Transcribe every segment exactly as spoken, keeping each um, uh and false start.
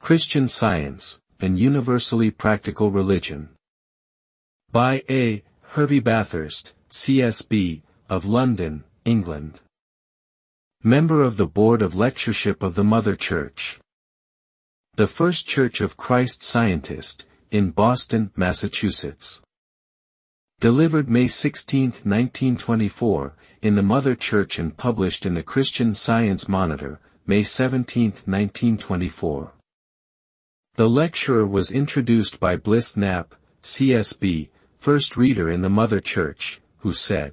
Christian Science, and Universally Practical Religion. By A. Hervey Bathurst, C S B, of London, England. Member of the Board of Lectureship of the Mother Church. The First Church of Christ Scientist, in Boston, Massachusetts. Delivered May sixteenth, nineteen twenty-four, in the Mother Church and published in the Christian Science Monitor, May seventeenth, nineteen twenty-four. The lecturer was introduced by Bliss Knapp, C S B, first reader in the Mother Church, who said,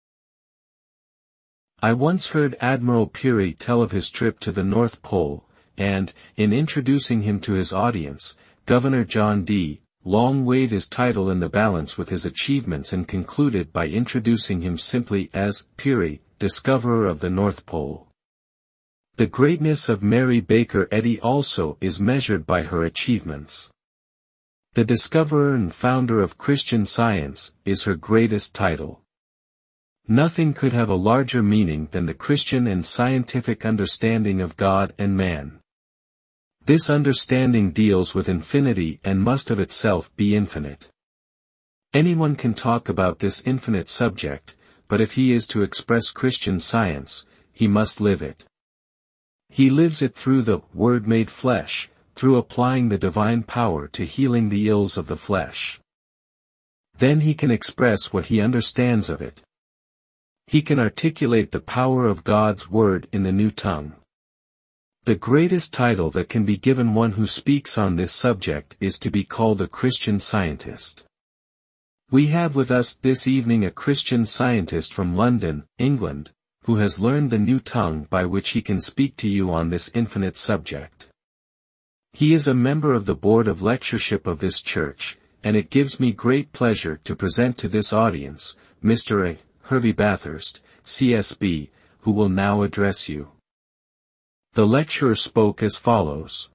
I once heard Admiral Peary tell of his trip to the North Pole, and, in introducing him to his audience, Governor John D. Long weighed his title in the balance with his achievements and concluded by introducing him simply as Peary, discoverer of the North Pole. The greatness of Mary Baker Eddy also is measured by her achievements. The discoverer and founder of Christian Science is her greatest title. Nothing could have a larger meaning than the Christian and scientific understanding of God and man. This understanding deals with infinity and must of itself be infinite. Anyone can talk about this infinite subject, but if he is to express Christian Science, he must live it. He lives it through the Word made flesh, through applying the divine power to healing the ills of the flesh. Then he can express what he understands of it. He can articulate the power of God's Word in the new tongue. The greatest title that can be given one who speaks on this subject is to be called a Christian Scientist. We have with us this evening a Christian Scientist from London, England, who has learned the new tongue by which he can speak to you on this infinite subject. He is a member of the Board of Lectureship of this church, and it gives me great pleasure to present to this audience, Mister A. Hervey Bathurst, C S B, who will now address you. The lecturer spoke as follows.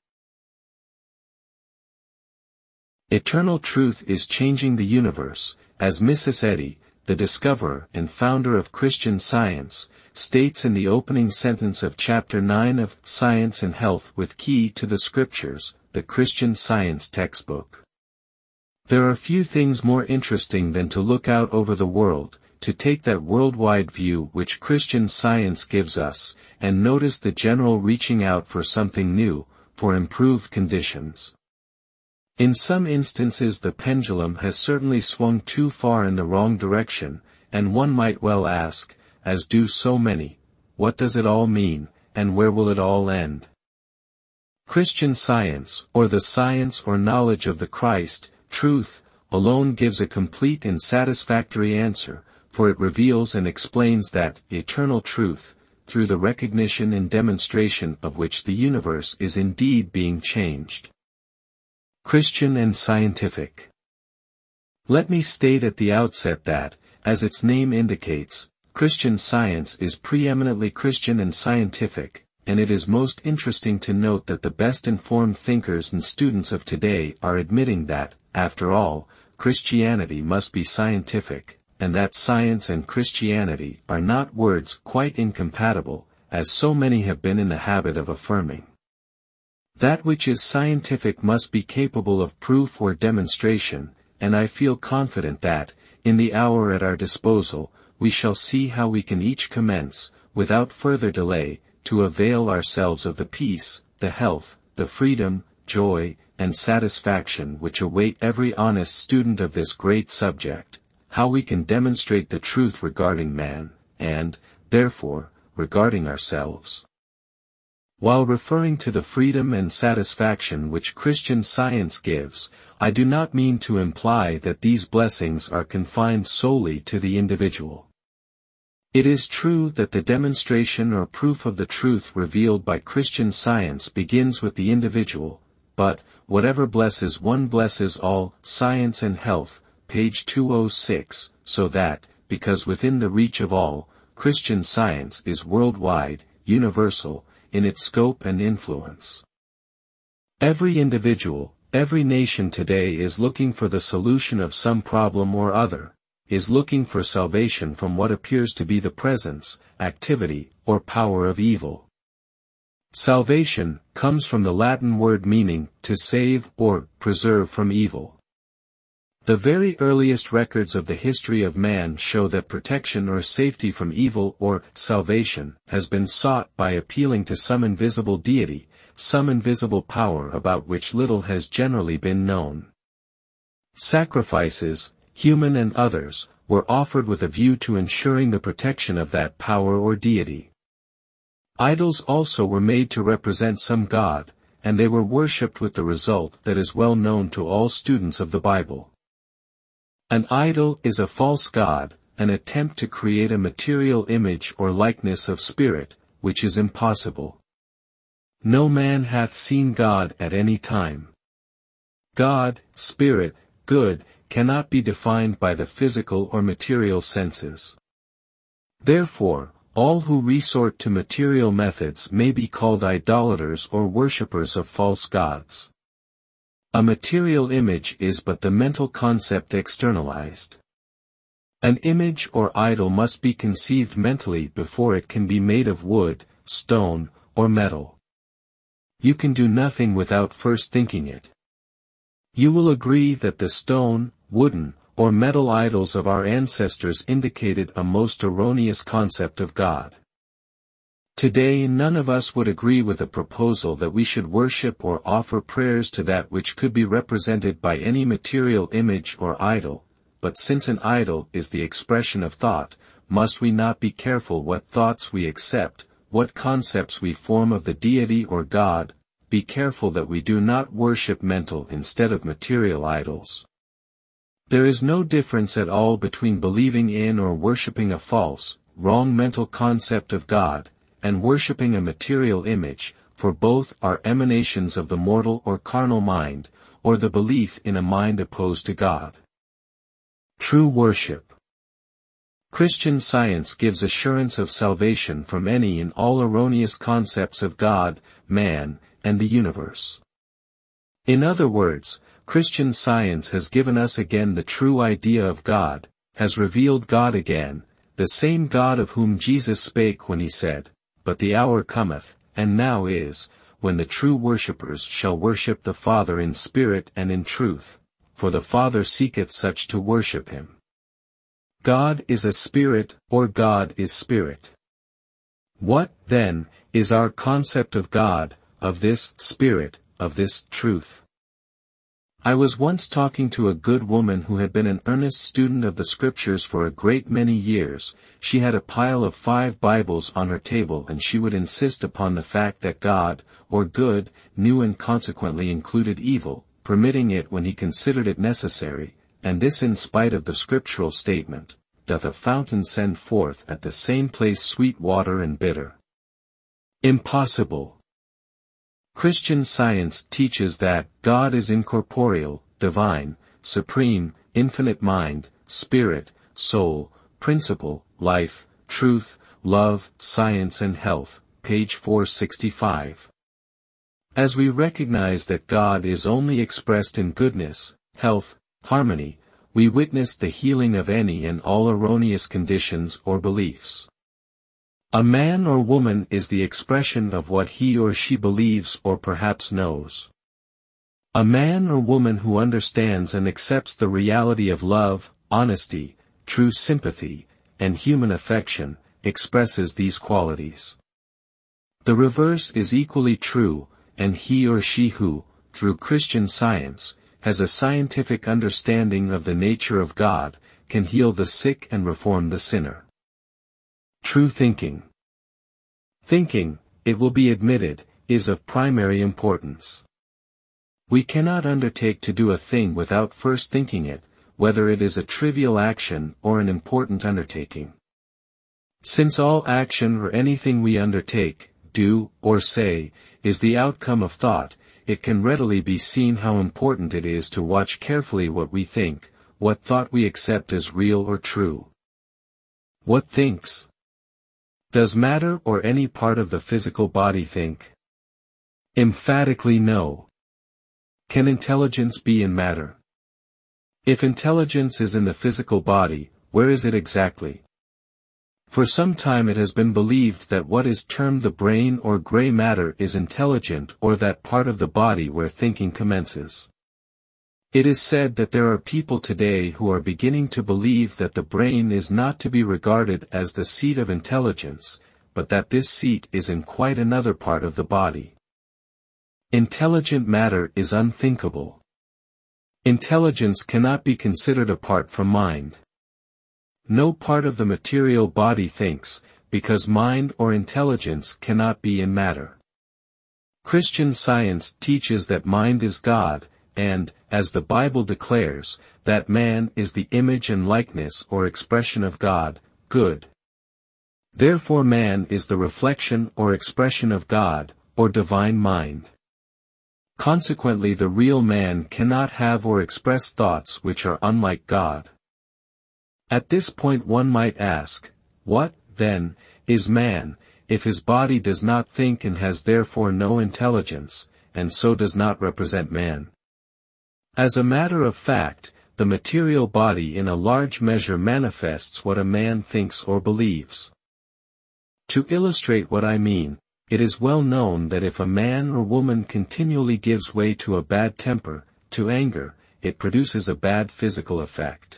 Eternal truth is changing the universe, as Missus Eddy, the discoverer and founder of Christian Science, states in the opening sentence of Chapter nine of Science and Health with Key to the Scriptures, the Christian Science textbook. There are few things more interesting than to look out over the world, to take that worldwide view which Christian Science gives us, and notice the general reaching out for something new, for improved conditions. In some instances the pendulum has certainly swung too far in the wrong direction, and one might well ask, as do so many, what does it all mean, and where will it all end? Christian Science, or the science or knowledge of the Christ, truth, alone gives a complete and satisfactory answer, for it reveals and explains that eternal truth, through the recognition and demonstration of which the universe is indeed being changed. Christian and scientific. Let me state at the outset that, as its name indicates, Christian Science is preeminently Christian and scientific, and it is most interesting to note that the best informed thinkers and students of today are admitting that, after all, Christianity must be scientific, and that science and Christianity are not words quite incompatible, as so many have been in the habit of affirming. That which is scientific must be capable of proof or demonstration, and I feel confident that, in the hour at our disposal, we shall see how we can each commence, without further delay, to avail ourselves of the peace, the health, the freedom, joy, and satisfaction which await every honest student of this great subject, how we can demonstrate the truth regarding man, and, therefore, regarding ourselves. While referring to the freedom and satisfaction which Christian Science gives, I do not mean to imply that these blessings are confined solely to the individual. It is true that the demonstration or proof of the truth revealed by Christian Science begins with the individual, but, whatever blesses one blesses all. Science and Health, page two oh six, so that, because within the reach of all, Christian Science is worldwide, universal, in its scope and influence. Every individual, every nation today is looking for the solution of some problem or other, is looking for salvation from what appears to be the presence, activity, or power of evil. Salvation comes from the Latin word meaning to save or preserve from evil. The very earliest records of the history of man show that protection or safety from evil or salvation has been sought by appealing to some invisible deity, some invisible power about which little has generally been known. Sacrifices, human and others, were offered with a view to ensuring the protection of that power or deity. Idols also were made to represent some god, and they were worshipped with the result that is well known to all students of the Bible. An idol is a false god, an attempt to create a material image or likeness of spirit, which is impossible. No man hath seen God at any time. God, spirit, good, cannot be defined by the physical or material senses. Therefore, all who resort to material methods may be called idolaters or worshippers of false gods. A material image is but the mental concept externalized. An image or idol must be conceived mentally before it can be made of wood, stone, or metal. You can do nothing without first thinking it. You will agree that the stone, wooden, or metal idols of our ancestors indicated a most erroneous concept of God. Today none of us would agree with the proposal that we should worship or offer prayers to that which could be represented by any material image or idol, but since an idol is the expression of thought, must we not be careful what thoughts we accept, what concepts we form of the deity or God, be careful that we do not worship mental instead of material idols. There is no difference at all between believing in or worshipping a false, wrong mental concept of God, and worshipping a material image, for both are emanations of the mortal or carnal mind, or the belief in a mind opposed to God. True worship. Christian Science gives assurance of salvation from any and all erroneous concepts of God, man, and the universe. In other words, Christian Science has given us again the true idea of God, has revealed God again, the same God of whom Jesus spake when he said, "But the hour cometh, and now is, when the true worshippers shall worship the Father in spirit and in truth, for the Father seeketh such to worship him." God is a spirit, or God is spirit. What, then, is our concept of God, of this spirit, of this truth? I was once talking to a good woman who had been an earnest student of the Scriptures for a great many years. She had a pile of five Bibles on her table and she would insist upon the fact that God, or good, knew and consequently included evil, permitting it when he considered it necessary, and this in spite of the scriptural statement, "Doth a fountain send forth at the same place sweet water and bitter?" Impossible. Christian Science teaches that God is incorporeal, divine, supreme, infinite mind, spirit, soul, principle, life, truth, love, science and health, page four sixty-five. As we recognize that God is only expressed in goodness, health, harmony, we witness the healing of any and all erroneous conditions or beliefs. A man or woman is the expression of what he or she believes or perhaps knows. A man or woman who understands and accepts the reality of love, honesty, true sympathy, and human affection, expresses these qualities. The reverse is equally true, and he or she who, through Christian Science, has a scientific understanding of the nature of God, can heal the sick and reform the sinner. True thinking. Thinking, it will be admitted, is of primary importance. We cannot undertake to do a thing without first thinking it, whether it is a trivial action or an important undertaking. Since all action or anything we undertake, do, or say, is the outcome of thought, it can readily be seen how important it is to watch carefully what we think, what thought we accept as real or true. What thinks? Does matter or any part of the physical body think? Emphatically no. Can intelligence be in matter? If intelligence is in the physical body, where is it exactly? For some time it has been believed that what is termed the brain or gray matter is intelligent, or that part of the body where thinking commences. It is said that there are people today who are beginning to believe that the brain is not to be regarded as the seat of intelligence, but that this seat is in quite another part of the body. Intelligent matter is unthinkable. Intelligence cannot be considered apart from mind. No part of the material body thinks, because mind or intelligence cannot be in matter. Christian Science teaches that mind is God, and, as the Bible declares, that man is the image and likeness or expression of God, good. Therefore man is the reflection or expression of God, or divine mind. Consequently the real man cannot have or express thoughts which are unlike God. At this point one might ask, what, then, is man, if his body does not think and has therefore no intelligence, and so does not represent man? As a matter of fact, the material body in a large measure manifests what a man thinks or believes. To illustrate what I mean, it is well known that if a man or woman continually gives way to a bad temper, to anger, it produces a bad physical effect.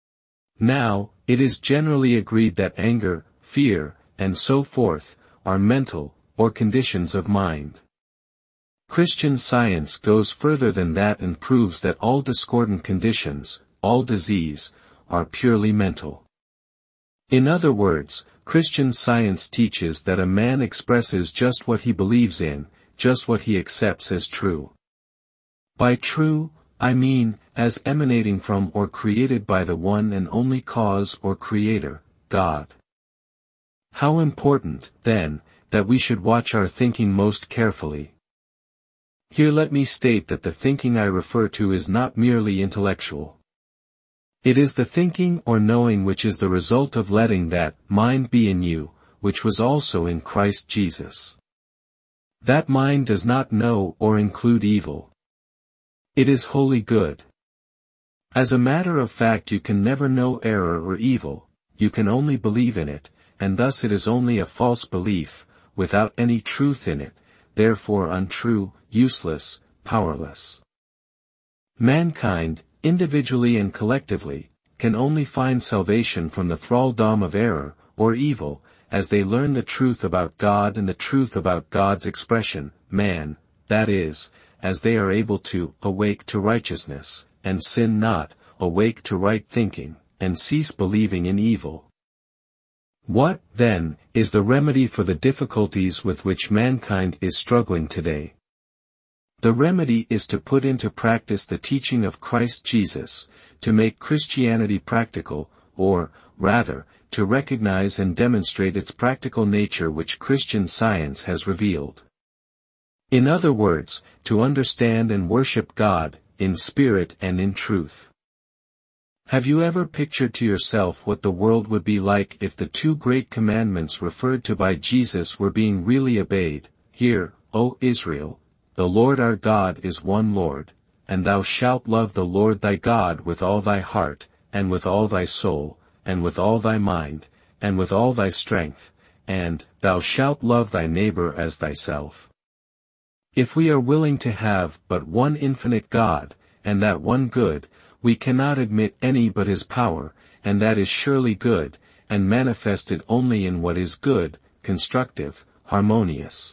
Now, it is generally agreed that anger, fear, and so forth, are mental, or conditions of mind. Christian Science goes further than that and proves that all discordant conditions, all disease, are purely mental. In other words, Christian Science teaches that a man expresses just what he believes in, just what he accepts as true. By true, I mean, as emanating from or created by the one and only cause or creator, God. How important, then, that we should watch our thinking most carefully. Here let me state that the thinking I refer to is not merely intellectual. It is the thinking or knowing which is the result of letting that mind be in you, which was also in Christ Jesus. That mind does not know or include evil. It is wholly good. As a matter of fact you can never know error or evil, you can only believe in it, and thus it is only a false belief, without any truth in it, therefore untrue, useless, powerless. Mankind, individually and collectively, can only find salvation from the thraldom of error, or evil, as they learn the truth about God and the truth about God's expression, man, that is, as they are able to awake to righteousness, and sin not, awake to right thinking, and cease believing in evil. What, then, is the remedy for the difficulties with which mankind is struggling today? The remedy is to put into practice the teaching of Christ Jesus, to make Christianity practical, or, rather, to recognize and demonstrate its practical nature which Christian Science has revealed. In other words, to understand and worship God, in spirit and in truth. Have you ever pictured to yourself what the world would be like if the two great commandments referred to by Jesus were being really obeyed? Hear, O Israel, the Lord our God is one Lord, and thou shalt love the Lord thy God with all thy heart, and with all thy soul, and with all thy mind, and with all thy strength, and, thou shalt love thy neighbor as thyself. If we are willing to have but one infinite God, and that one good, we cannot admit any but his power, and that is surely good, and manifested only in what is good, constructive, harmonious.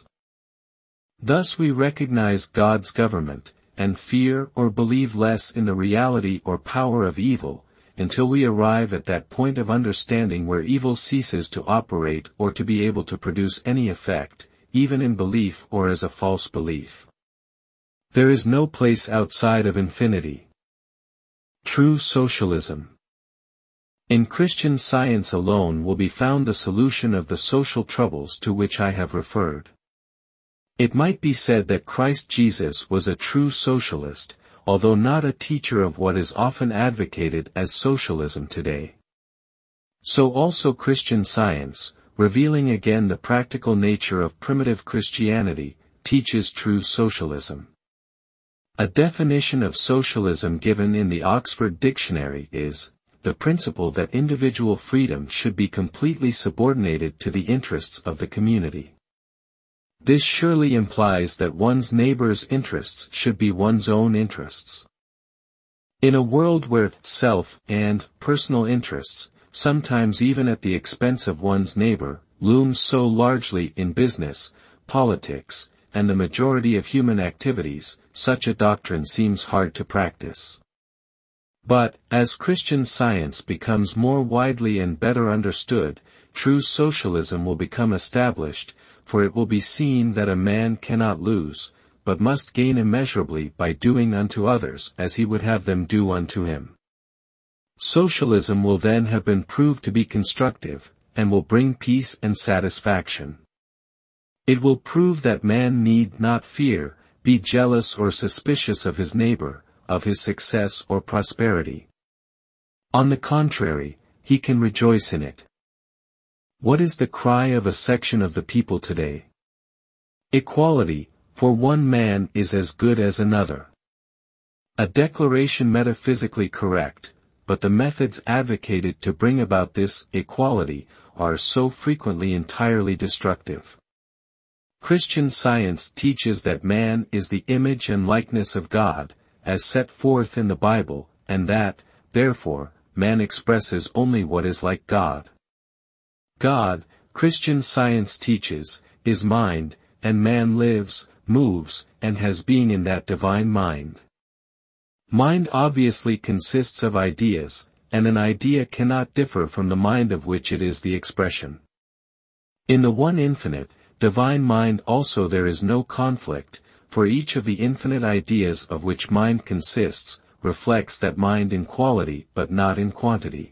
Thus we recognize God's government, and fear or believe less in the reality or power of evil, until we arrive at that point of understanding where evil ceases to operate or to be able to produce any effect, even in belief or as a false belief. There is no place outside of infinity. True socialism. In Christian Science alone will be found the solution of the social troubles to which I have referred. It might be said that Christ Jesus was a true socialist, although not a teacher of what is often advocated as socialism today. So also Christian Science, revealing again the practical nature of primitive Christianity, teaches true socialism. A definition of socialism given in the Oxford Dictionary is, the principle that individual freedom should be completely subordinated to the interests of the community. This surely implies that one's neighbor's interests should be one's own interests. In a world where self and personal interests, sometimes even at the expense of one's neighbor, looms so largely in business, politics, and the majority of human activities, such a doctrine seems hard to practice. But, as Christian Science becomes more widely and better understood, true socialism will become established, for it will be seen that a man cannot lose, but must gain immeasurably by doing unto others as he would have them do unto him. Socialism will then have been proved to be constructive, and will bring peace and satisfaction. It will prove that man need not fear, be jealous or suspicious of his neighbor, of his success or prosperity. On the contrary, he can rejoice in it. What is the cry of a section of the people today? Equality, for one man is as good as another. A declaration metaphysically correct, but the methods advocated to bring about this equality are so frequently entirely destructive. Christian Science teaches that man is the image and likeness of God, as set forth in the Bible, and that, therefore, man expresses only what is like God. God, Christian Science teaches, is mind, and man lives, moves, and has being in that divine mind. Mind obviously consists of ideas, and an idea cannot differ from the mind of which it is the expression. In the one infinite, divine mind also there is no conflict, for each of the infinite ideas of which mind consists, reflects that mind in quality but not in quantity.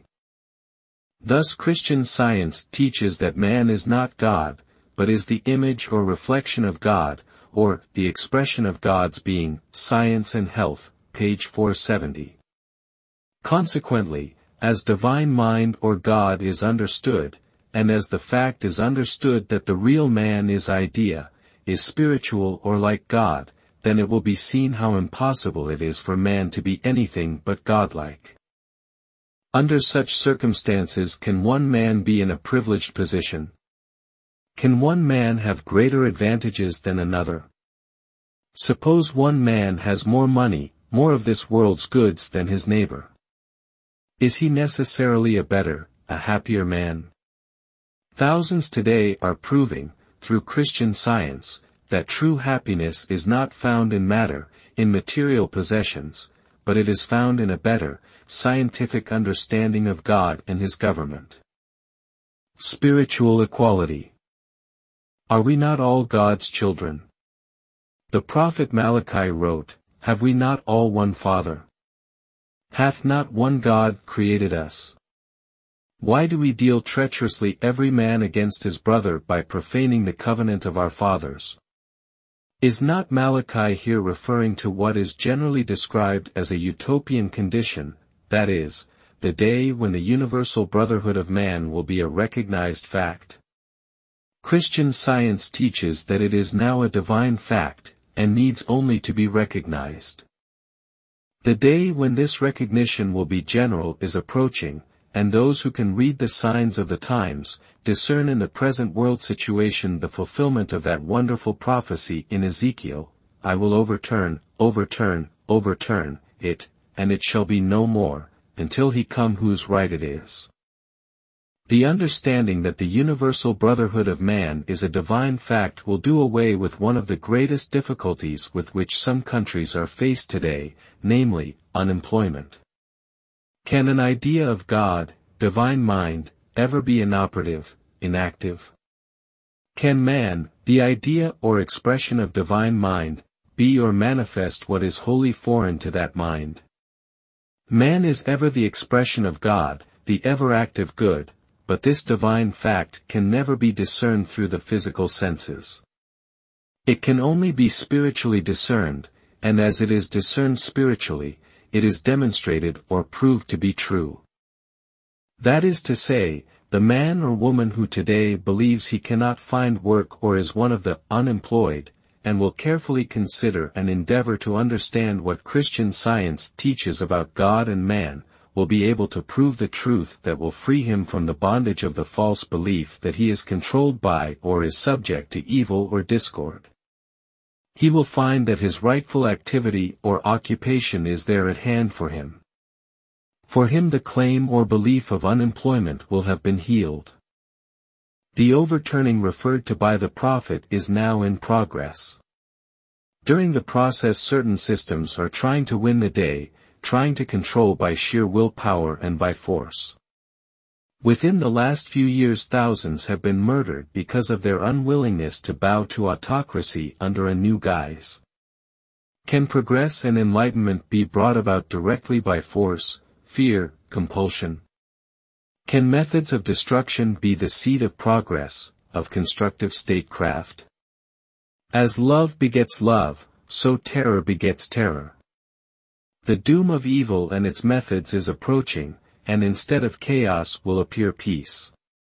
Thus Christian Science teaches that man is not God, but is the image or reflection of God, or the expression of God's being. Science and Health, page four seventy. Consequently, as divine mind or God is understood, and as the fact is understood that the real man is idea, is spiritual or like God, then it will be seen how impossible it is for man to be anything but godlike. Under such circumstances, can one man be in a privileged position? Can one man have greater advantages than another? Suppose one man has more money, more of this world's goods than his neighbor. Is he necessarily a better, a happier man? Thousands today are proving, through Christian Science, that true happiness is not found in matter, in material possessions, but it is found in a better, scientific understanding of God and His government. Spiritual equality. Are we not all God's children? The prophet Malachi wrote, "Have we not all one Father? Hath not one God created us? Why do we deal treacherously every man against his brother by profaning the covenant of our fathers?" Is not Malachi here referring to what is generally described as a utopian condition, that is, the day when the universal brotherhood of man will be a recognized fact? Christian Science teaches that it is now a divine fact, and needs only to be recognized. The day when this recognition will be general is approaching, and those who can read the signs of the times, discern in the present world situation the fulfillment of that wonderful prophecy in Ezekiel, "I will overturn, overturn, overturn, it, and it shall be no more, until he come whose right it is." The understanding that the universal brotherhood of man is a divine fact will do away with one of the greatest difficulties with which some countries are faced today, namely, unemployment. Can an idea of God, divine mind, ever be inoperative, inactive? Can man, the idea or expression of divine mind, be or manifest what is wholly foreign to that mind? Man is ever the expression of God, the ever-active good, but this divine fact can never be discerned through the physical senses. It can only be spiritually discerned, and as it is discerned spiritually, it is demonstrated or proved to be true. That is to say, the man or woman who today believes he cannot find work or is one of the unemployed, and will carefully consider and endeavor to understand what Christian Science teaches about God and man, will be able to prove the truth that will free him from the bondage of the false belief that he is controlled by or is subject to evil or discord. He will find that his rightful activity or occupation is there at hand for him. For him the claim or belief of unemployment will have been healed. The overturning referred to by the prophet is now in progress. During the process certain systems are trying to win the day, trying to control by sheer willpower and by force. Within the last few years thousands have been murdered because of their unwillingness to bow to autocracy under a new guise. Can progress and enlightenment be brought about directly by force, fear, compulsion? Can methods of destruction be the seed of progress, of constructive statecraft? As love begets love, so terror begets terror. The doom of evil and its methods is approaching, and instead of chaos will appear peace.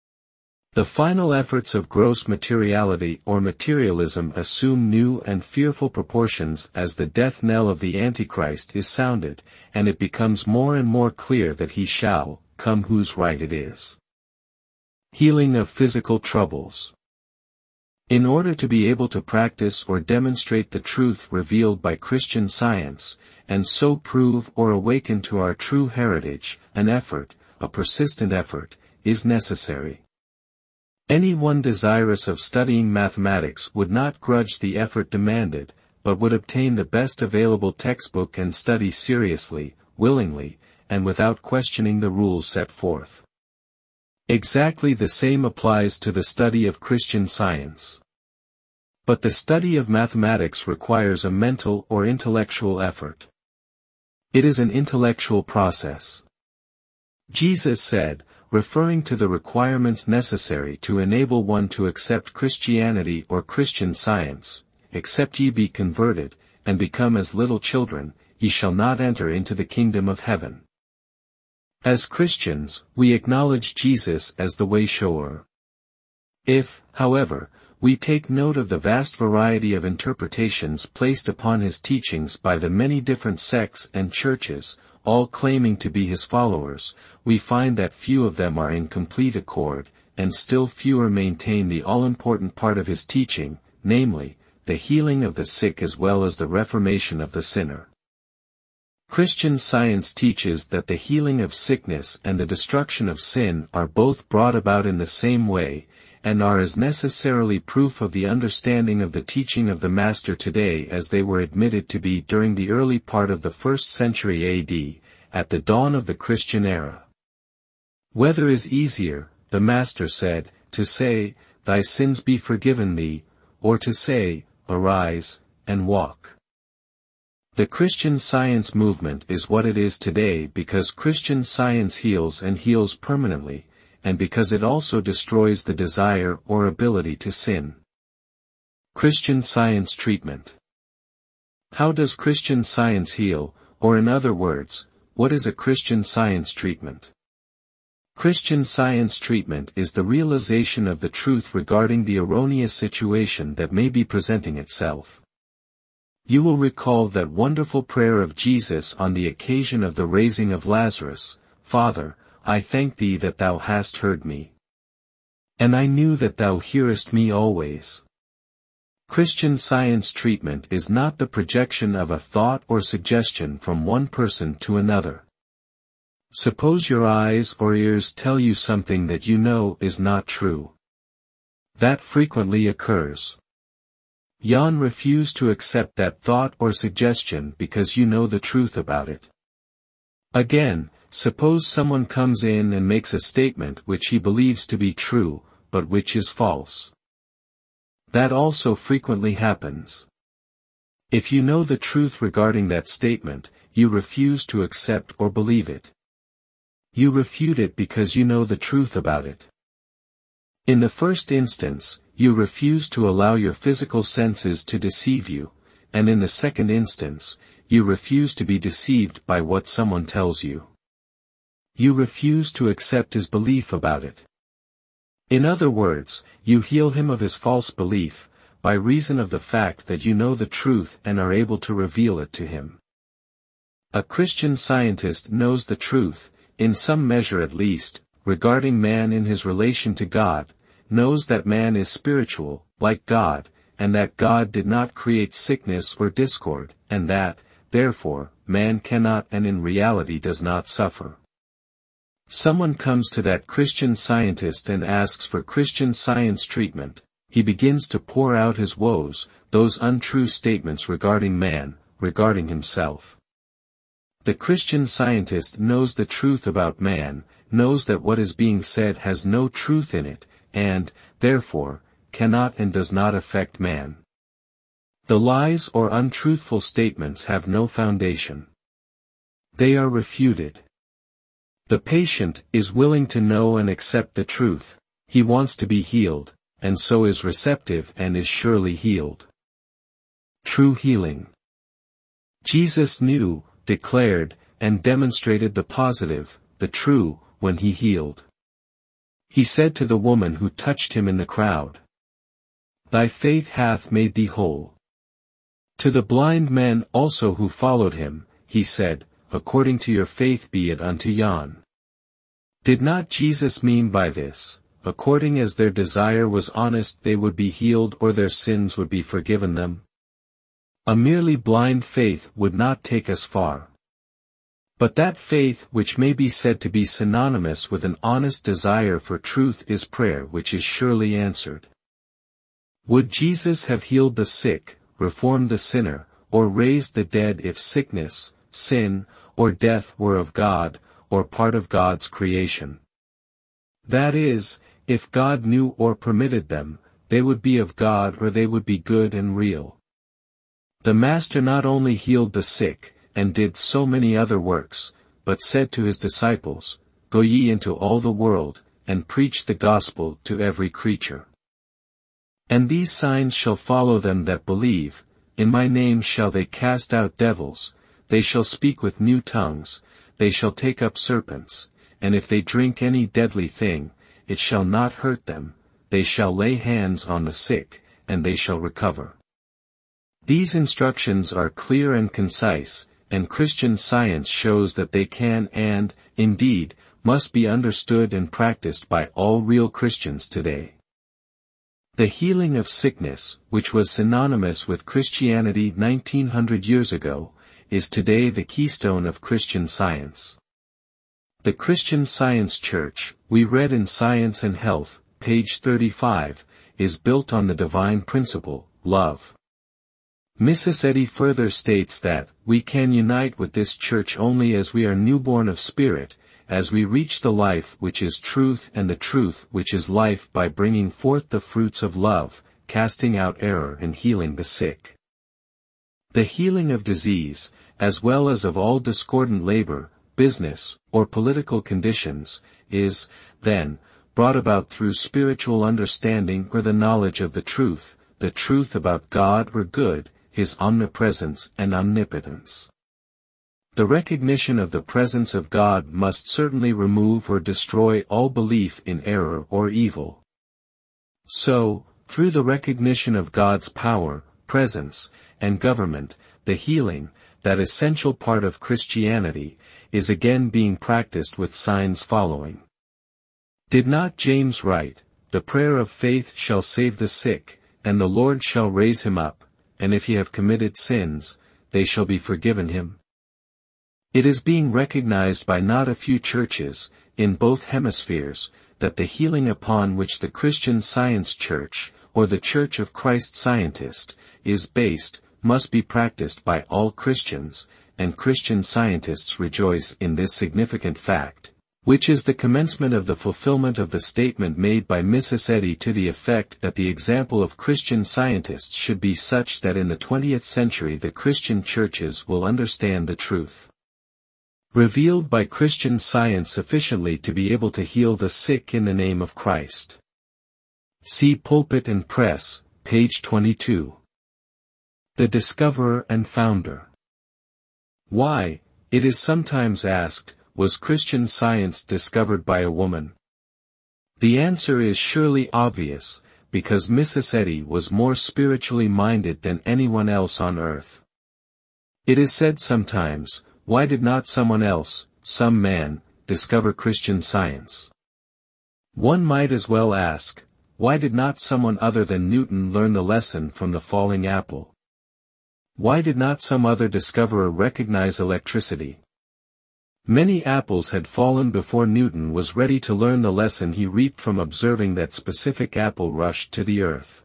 The final efforts of gross materiality or materialism assume new and fearful proportions as the death knell of the Antichrist is sounded, and it becomes more and more clear that he shall come whose right it is. Healing of physical troubles. In order to be able to practice or demonstrate the truth revealed by Christian Science, and so prove or awaken to our true heritage, an effort, a persistent effort, is necessary. Anyone desirous of studying mathematics would not grudge the effort demanded, but would obtain the best available textbook and study seriously, willingly, and without questioning the rules set forth. Exactly the same applies to the study of Christian Science. But the study of mathematics requires a mental or intellectual effort. It is an intellectual process. Jesus said, referring to the requirements necessary to enable one to accept Christianity or Christian Science, "Except ye be converted, and become as little children, ye shall not enter into the kingdom of heaven." As Christians, we acknowledge Jesus as the way-shower. If, however, we take note of the vast variety of interpretations placed upon his teachings by the many different sects and churches, all claiming to be his followers, we find that few of them are in complete accord, and still fewer maintain the all-important part of his teaching, namely, the healing of the sick as well as the reformation of the sinner. Christian Science teaches that the healing of sickness and the destruction of sin are both brought about in the same way, and are as necessarily proof of the understanding of the teaching of the Master today as they were admitted to be during the early part of the first century A D, at the dawn of the Christian era. Whether is easier, the Master said, to say, "Thy sins be forgiven thee," or to say, "Arise, and walk"? The Christian Science movement is what it is today because Christian Science heals and heals permanently, and because it also destroys the desire or ability to sin. Christian Science treatment. How does Christian Science heal, or in other words, what is a Christian Science treatment? Christian Science treatment is the realization of the truth regarding the erroneous situation that may be presenting itself. You will recall that wonderful prayer of Jesus on the occasion of the raising of Lazarus, "Father, I thank thee that thou hast heard me. And I knew that thou hearest me always." Christian Science treatment is not the projection of a thought or suggestion from one person to another. Suppose your eyes or ears tell you something that you know is not true. That frequently occurs. Jan refuse to accept that thought or suggestion because you know the truth about it. Again, suppose someone comes in and makes a statement which he believes to be true, but which is false. That also frequently happens. If you know the truth regarding that statement, you refuse to accept or believe it. You refute it because you know the truth about it. In the first instance, you refuse to allow your physical senses to deceive you, and in the second instance, you refuse to be deceived by what someone tells you. You refuse to accept his belief about it. In other words, you heal him of his false belief, by reason of the fact that you know the truth and are able to reveal it to him. A Christian Scientist knows the truth, in some measure at least, regarding man in his relation to God, knows that man is spiritual, like God, and that God did not create sickness or discord, and that, therefore, man cannot and in reality does not suffer. Someone comes to that Christian Scientist and asks for Christian Science treatment. He begins to pour out his woes, those untrue statements regarding man, regarding himself. The Christian Scientist knows the truth about man, knows that what is being said has no truth in it, and, therefore, cannot and does not affect man. The lies or untruthful statements have no foundation. They are refuted. The patient is willing to know and accept the truth, he wants to be healed, and so is receptive and is surely healed. True healing. Jesus knew, declared, and demonstrated the positive, the true, when he healed. He said to the woman who touched him in the crowd, "Thy faith hath made thee whole." To the blind men also who followed him, he said, "According to your faith be it unto yon." Did not Jesus mean by this, according as their desire was honest they would be healed or their sins would be forgiven them? A merely blind faith would not take us far. But that faith which may be said to be synonymous with an honest desire for truth is prayer which is surely answered. Would Jesus have healed the sick, reformed the sinner, or raised the dead if sickness, sin, or death were of God, or part of God's creation? That is, if God knew or permitted them, they would be of God or they would be good and real. The Master not only healed the sick, and did so many other works, but said to his disciples, "Go ye into all the world, and preach the gospel to every creature. And these signs shall follow them that believe, in my name shall they cast out devils, they shall speak with new tongues, they shall take up serpents, and if they drink any deadly thing, it shall not hurt them, they shall lay hands on the sick, and they shall recover." These instructions are clear and concise, and Christian Science shows that they can and, indeed, must be understood and practiced by all real Christians today. The healing of sickness, which was synonymous with Christianity nineteen hundred years ago, is today the keystone of Christian Science. The Christian Science Church, we read in Science and Health, page thirty-five, is built on the divine principle, love. Missus Eddy further states that, we can unite with this church only as we are newborn of spirit, as we reach the life which is truth and the truth which is life by bringing forth the fruits of love, casting out error and healing the sick. The healing of disease, as well as of all discordant labor, business, or political conditions, is, then, brought about through spiritual understanding or the knowledge of the truth, the truth about God or good, His omnipresence and omnipotence. The recognition of the presence of God must certainly remove or destroy all belief in error or evil. So, through the recognition of God's power, presence, and government, the healing, that essential part of Christianity, is again being practiced with signs following. Did not James write, "The prayer of faith shall save the sick, and the Lord shall raise him up, and if he have committed sins, they shall be forgiven him"? It is being recognized by not a few churches, in both hemispheres, that the healing upon which the Christian Science Church, or the Church of Christ Scientist, is based, must be practiced by all Christians, and Christian Scientists rejoice in this significant fact, which is the commencement of the fulfillment of the statement made by Missus Eddy to the effect that the example of Christian Scientists should be such that in the twentieth century the Christian churches will understand the truth revealed by Christian Science sufficiently to be able to heal the sick in the name of Christ. See Pulpit and Press, page twenty-two. The Discoverer and Founder. Why, it is sometimes asked, was Christian Science discovered by a woman? The answer is surely obvious, because Missus Eddy was more spiritually minded than anyone else on earth. It is said sometimes, Why did not someone else, some man, discover Christian Science? One might as well ask, why did not someone other than Newton learn the lesson from the falling apple? Why did not some other discoverer recognize electricity? Many apples had fallen before Newton was ready to learn the lesson he reaped from observing that specific apple rushed to the earth.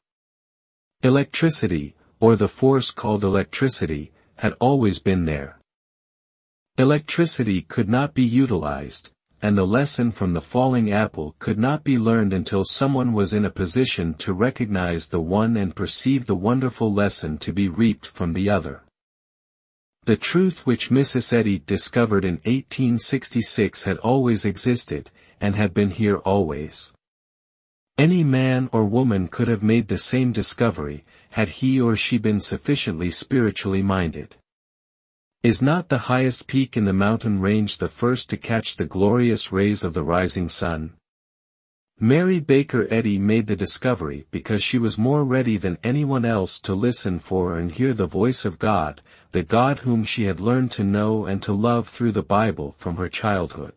Electricity, or the force called electricity, had always been there. Electricity could not be utilized, and the lesson from the falling apple could not be learned until someone was in a position to recognize the one and perceive the wonderful lesson to be reaped from the other. The truth which Missus Eddy discovered in eighteen sixty-six had always existed, and had been here always. Any man or woman could have made the same discovery, had he or she been sufficiently spiritually minded. Is not the highest peak in the mountain range the first to catch the glorious rays of the rising sun? Mary Baker Eddy made the discovery because she was more ready than anyone else to listen for and hear the voice of God, the God whom she had learned to know and to love through the Bible from her childhood.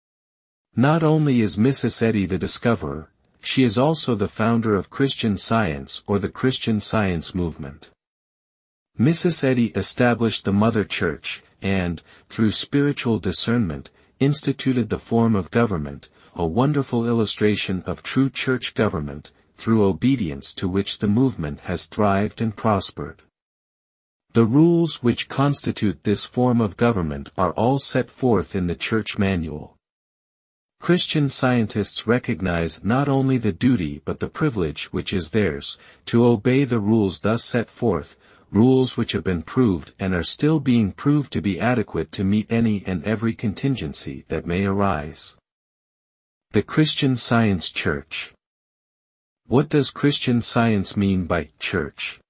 Not only is Missus Eddy the discoverer, she is also the founder of Christian Science or the Christian Science movement. Missus Eddy established the Mother Church, and, through spiritual discernment, instituted the form of government, a wonderful illustration of true church government, through obedience to which the movement has thrived and prospered. The rules which constitute this form of government are all set forth in the Church Manual. Christian Scientists recognize not only the duty but the privilege which is theirs, to obey the rules thus set forth, rules which have been proved and are still being proved to be adequate to meet any and every contingency that may arise. The Christian Science Church. What does Christian Science mean by church?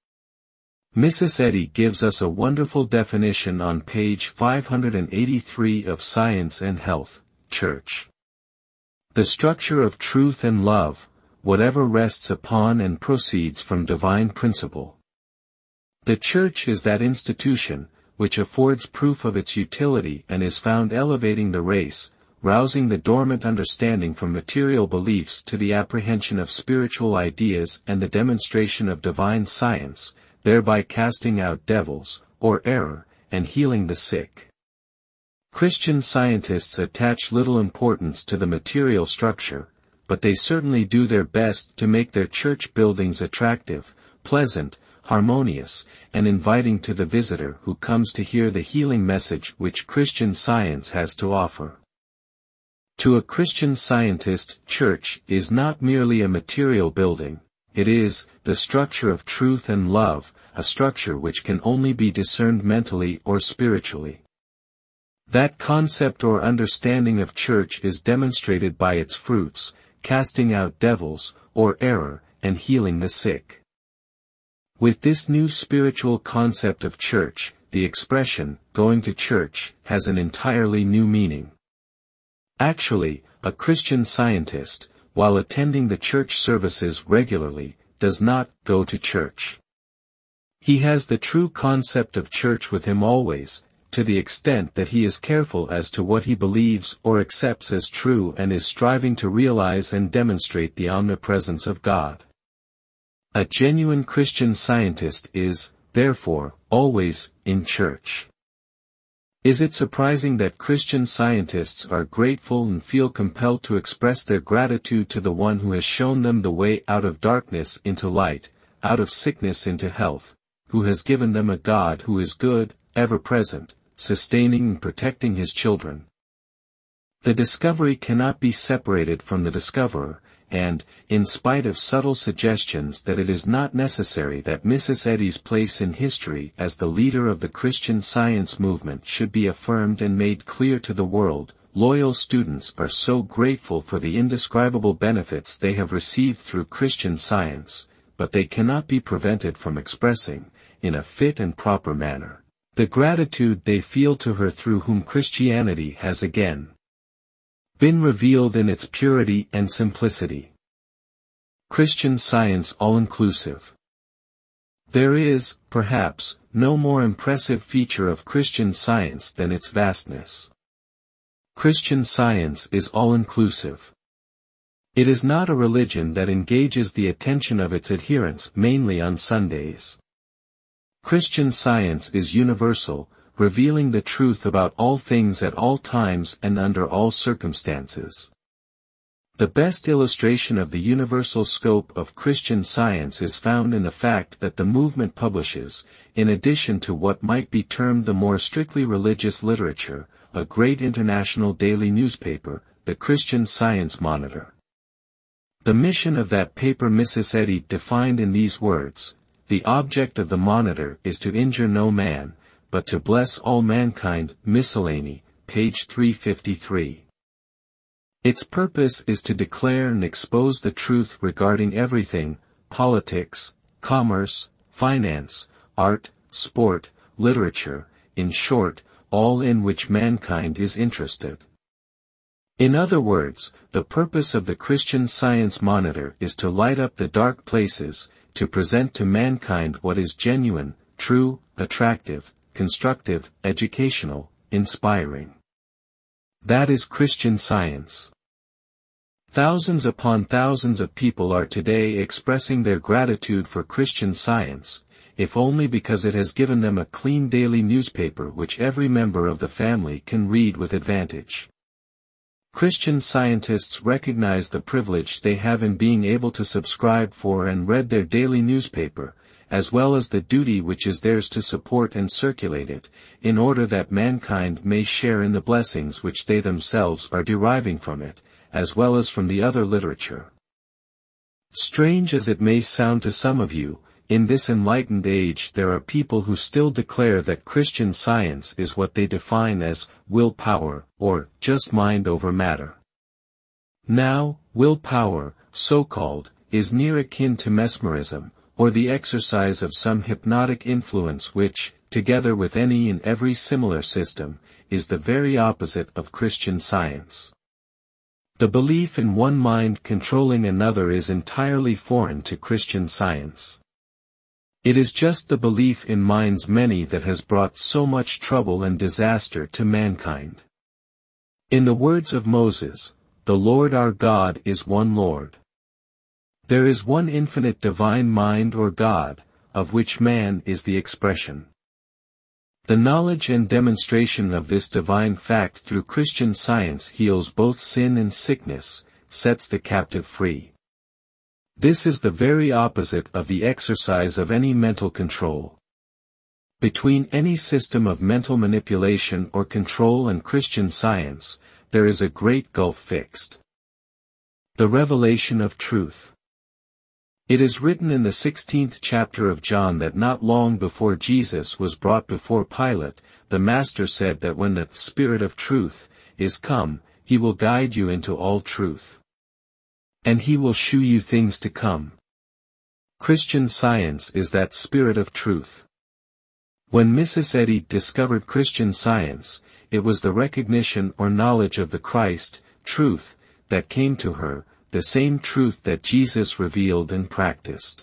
Missus Eddy gives us a wonderful definition on page five hundred eighty-three of Science and Health, Church. The structure of truth and love, whatever rests upon and proceeds from divine principle. The Church is that institution, which affords proof of its utility and is found elevating the race, rousing the dormant understanding from material beliefs to the apprehension of spiritual ideas and the demonstration of divine science, thereby casting out devils, or error, and healing the sick. Christian Scientists attach little importance to the material structure, but they certainly do their best to make their church buildings attractive, pleasant, harmonious, and inviting to the visitor who comes to hear the healing message which Christian Science has to offer. To a Christian Scientist, church is not merely a material building, it is the structure of truth and love, a structure which can only be discerned mentally or spiritually. That concept or understanding of church is demonstrated by its fruits, casting out devils, or error, and healing the sick. With this new spiritual concept of church, the expression, going to church, has an entirely new meaning. Actually, a Christian Scientist, while attending the church services regularly, does not go to church. He has the true concept of church with him always, to the extent that he is careful as to what he believes or accepts as true and is striving to realize and demonstrate the omnipresence of God. A genuine Christian Scientist is, therefore, always in church. Is it surprising that Christian Scientists are grateful and feel compelled to express their gratitude to the one who has shown them the way out of darkness into light, out of sickness into health, who has given them a God who is good, ever-present, sustaining and protecting his children? The discovery cannot be separated from the discoverer, and, in spite of subtle suggestions that it is not necessary that Missus Eddy's place in history as the leader of the Christian Science movement should be affirmed and made clear to the world, loyal students are so grateful for the indescribable benefits they have received through Christian Science, but they cannot be prevented from expressing, in a fit and proper manner, the gratitude they feel to her through whom Christianity has again been revealed in its purity and simplicity. Christian Science all-inclusive. There is, perhaps, no more impressive feature of Christian Science than its vastness. Christian Science is all-inclusive. It is not a religion that engages the attention of its adherents mainly on Sundays. Christian Science is universal, revealing the truth about all things at all times and under all circumstances. The best illustration of the universal scope of Christian Science is found in the fact that the movement publishes, in addition to what might be termed the more strictly religious literature, a great international daily newspaper, the Christian Science Monitor. The mission of that paper Missus Eddy defined in these words: "The object of the Monitor is to injure no man, but to bless all mankind." Miscellany, page three fifty-three. Its purpose is to declare and expose the truth regarding everything: politics, commerce, finance, art, sport, literature, in short, all in which mankind is interested. In other words, the purpose of the Christian Science Monitor is to light up the dark places, to present to mankind what is genuine, true, attractive, constructive, educational, inspiring. That is Christian Science. Thousands upon thousands of people are today expressing their gratitude for Christian Science, if only because it has given them a clean daily newspaper which every member of the family can read with advantage. Christian Scientists recognize the privilege they have in being able to subscribe for and read their daily newspaper, as well as the duty which is theirs to support and circulate it, in order that mankind may share in the blessings which they themselves are deriving from it, as well as from the other literature. Strange as it may sound to some of you, in this enlightened age there are people who still declare that Christian Science is what they define as willpower, or just mind over matter. Now, willpower, so-called, is near akin to mesmerism, or the exercise of some hypnotic influence which, together with any and every similar system, is the very opposite of Christian Science. The belief in one mind controlling another is entirely foreign to Christian Science. It is just the belief in minds many that has brought so much trouble and disaster to mankind. In the words of Moses, "The Lord our God is one Lord." There is one infinite divine mind or God, of which man is the expression. The knowledge and demonstration of this divine fact through Christian Science heals both sin and sickness, sets the captive free. This is the very opposite of the exercise of any mental control. Between any system of mental manipulation or control and Christian Science, there is a great gulf fixed. The revelation of truth. It is written in the sixteenth chapter of John that not long before Jesus was brought before Pilate, the Master said that when the Spirit of truth is come, he will guide you into all truth. And he will shew you things to come. Christian Science is that Spirit of truth. When Missus Eddy discovered Christian Science, it was the recognition or knowledge of the Christ, truth, that came to her, the same truth that Jesus revealed and practiced.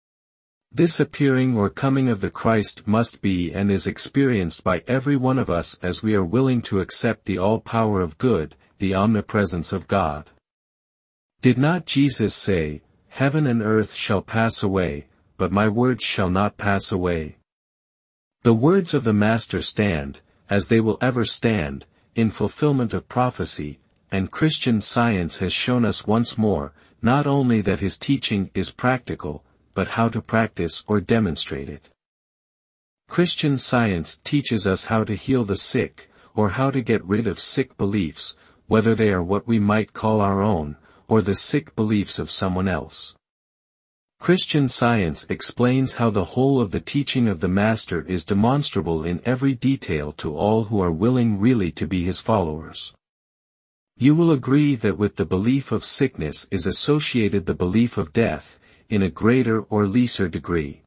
This appearing or coming of the Christ must be and is experienced by every one of us as we are willing to accept the all-power of good, the omnipresence of God. Did not Jesus say, "Heaven and earth shall pass away, but my words shall not pass away"? The words of the Master stand, as they will ever stand, in fulfillment of prophecy, and Christian Science has shown us once more, not only that his teaching is practical, but how to practice or demonstrate it. Christian Science teaches us how to heal the sick, or how to get rid of sick beliefs, whether they are what we might call our own, or the sick beliefs of someone else. Christian Science explains how the whole of the teaching of the Master is demonstrable in every detail to all who are willing really to be his followers. You will agree that with the belief of sickness is associated the belief of death, in a greater or lesser degree.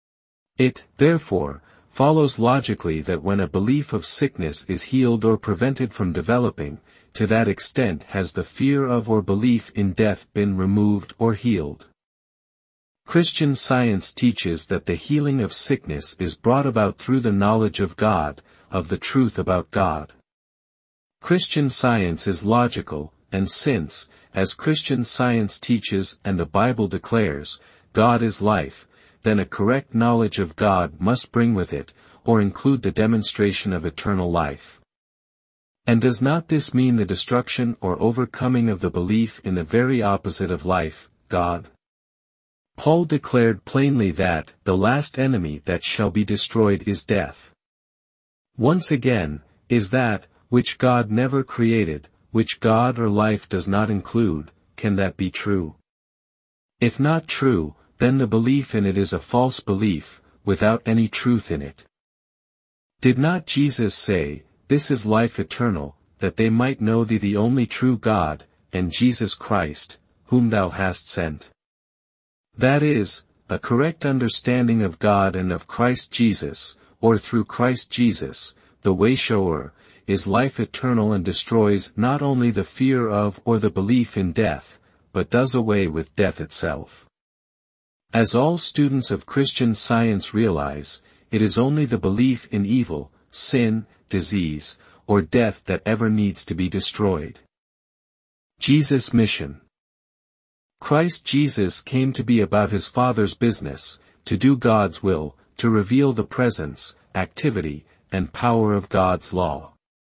It, therefore, follows logically that when a belief of sickness is healed or prevented from developing, to that extent has the fear of or belief in death been removed or healed. Christian Science teaches that the healing of sickness is brought about through the knowledge of God, of the truth about God. Christian Science is logical, and since, as Christian Science teaches and the Bible declares, God is life, then a correct knowledge of God must bring with it, or include the demonstration of eternal life. And does not this mean the destruction or overcoming of the belief in the very opposite of life, God? Paul declared plainly that the last enemy that shall be destroyed is death. Once again, is that, which God never created, which God or life does not include, can that be true? If not true, then the belief in it is a false belief, without any truth in it. Did not Jesus say, "This is life eternal, that they might know thee the only true God, and Jesus Christ, whom thou hast sent"? That is, a correct understanding of God and of Christ Jesus, or through Christ Jesus, the way-shower, is life eternal and destroys not only the fear of or the belief in death, but does away with death itself. As all students of Christian Science realize, it is only the belief in evil, sin, disease, or death that ever needs to be destroyed. Jesus' mission. Christ Jesus came to be about his Father's business, to do God's will, to reveal the presence, activity, and power of God's law.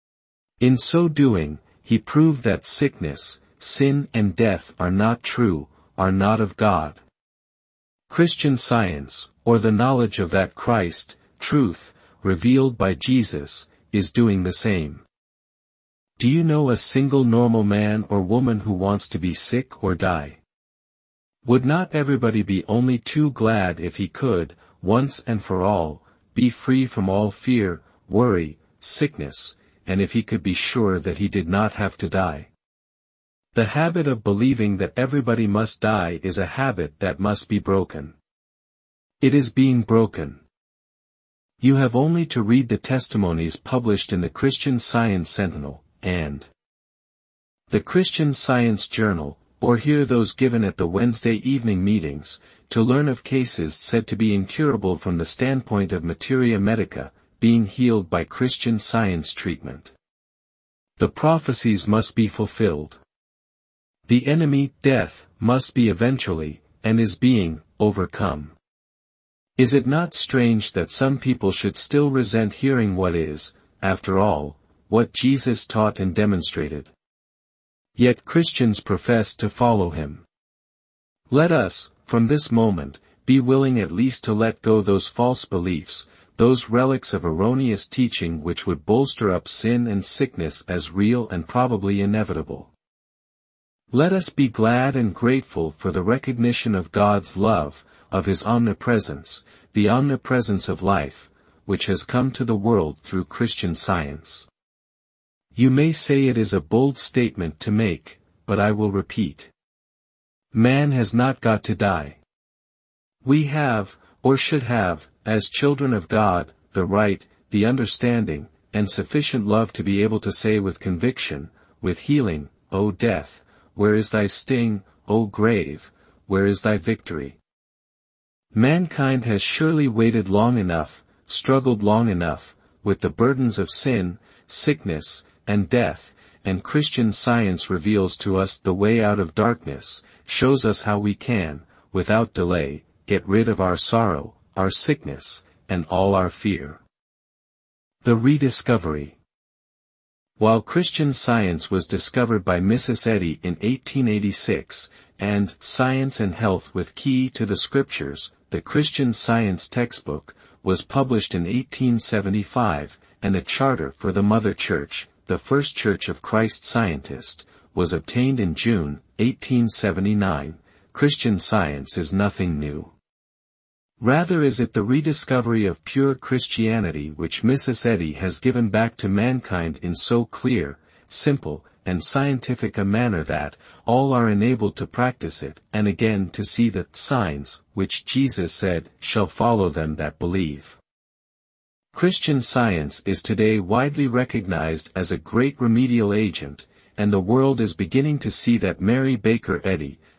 In so doing, he proved that sickness, sin and death are not true, are not of God. Christian Science, or the knowledge of that Christ, truth, revealed by Jesus, is doing the same. Do you know a single normal man or woman who wants to be sick or die? Would not everybody be only too glad if he could, once and for all, be free from all fear, worry, sickness, and if he could be sure that he did not have to die? The habit of believing that everybody must die is a habit that must be broken. It is being broken. You have only to read the testimonies published in the Christian Science Sentinel, and the Christian Science Journal, or hear those given at the Wednesday evening meetings, to learn of cases said to be incurable from the standpoint of materia medica, being healed by Christian Science treatment. The prophecies must be fulfilled. The enemy, death, must be eventually, and is being, overcome. Is it not strange that some people should still resent hearing what is, after all, what Jesus taught and demonstrated? Yet Christians profess to follow him. Let us, from this moment, be willing at least to let go those false beliefs, those relics of erroneous teaching which would bolster up sin and sickness as real and probably inevitable. Let us be glad and grateful for the recognition of God's love, of his omnipresence, the omnipresence of life, which has come to the world through Christian Science. You may say it is a bold statement to make, but I will repeat. Man has not got to die. We have, or should have, as children of God, the right, the understanding, and sufficient love to be able to say with conviction, with healing, O death, where is thy sting, O grave, where is thy victory? Mankind has surely waited long enough, struggled long enough, with the burdens of sin, sickness, and death, and Christian Science reveals to us the way out of darkness, shows us how we can, without delay, get rid of our sorrow, our sickness, and all our fear. The rediscovery. While Christian Science was discovered by Missus Eddy in eighteen eighty-six, and Science and Health with Key to the Scriptures, the Christian Science textbook, was published in eighteen seventy-five, and a charter for the Mother Church, the First Church of Christ Scientist, was obtained in June, eighteen seventy-nine, Christian Science is nothing new. Rather is it the rediscovery of pure Christianity which Missus Eddy has given back to mankind in so clear, simple, and scientific a manner that all are enabled to practice it, and again to see the signs, which Jesus said, shall follow them that believe. Christian Science is today widely recognized as a great remedial agent, and the world is beginning to see that Mary Baker Eddy,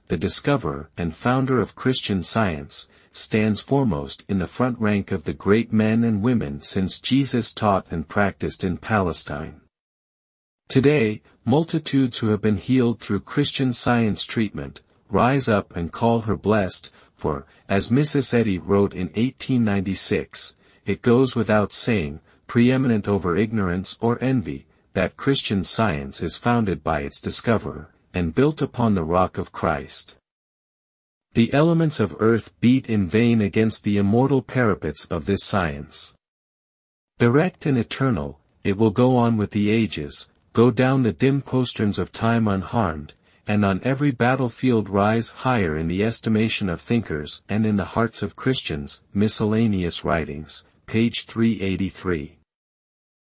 the discoverer and founder of Christian Science, stands foremost in the front rank of the great men and women since Jesus taught and practiced in Palestine. Today, multitudes who have been healed through Christian Science treatment, rise up and call her blessed, for, as Missus Eddy wrote in eighteen ninety-six, it goes without saying, preeminent over ignorance or envy, that Christian Science is founded by its discoverer, and built upon the rock of Christ. The elements of earth beat in vain against the immortal parapets of this science. Direct and eternal, it will go on with the ages, go down the dim posterns of time unharmed, and on every battlefield rise higher in the estimation of thinkers and in the hearts of Christians. Miscellaneous Writings, page three eighty-three.